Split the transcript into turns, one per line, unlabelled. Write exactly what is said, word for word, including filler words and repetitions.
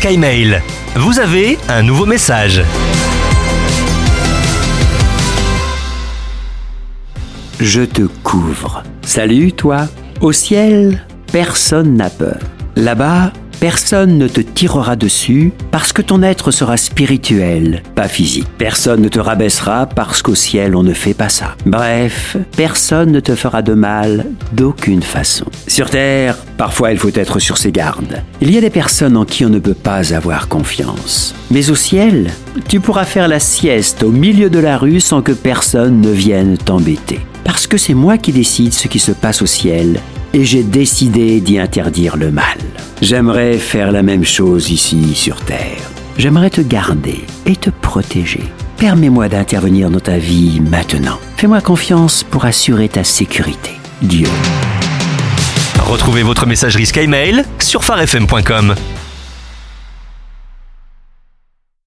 SkyMail. Vous avez un nouveau message.
Je te couvre. Salut toi. Au ciel, personne n'a peur. Là-bas, personne ne te tirera dessus parce que ton être sera spirituel, pas physique. Personne ne te rabaissera parce qu'au ciel on ne fait pas ça. Bref, personne ne te fera de mal d'aucune façon. Sur terre, parfois il faut être sur ses gardes. Il y a des personnes en qui on ne peut pas avoir confiance. Mais au ciel, tu pourras faire la sieste au milieu de la rue sans que personne ne vienne t'embêter. Parce que c'est moi qui décide ce qui se passe au ciel et j'ai décidé d'y interdire le mal. J'aimerais faire la même chose ici sur Terre. J'aimerais te garder et te protéger. Permets-moi d'intervenir dans ta vie maintenant. Fais-moi confiance pour assurer ta sécurité. Dieu.
Retrouvez votre messagerie SkyMail sur phare f m point com.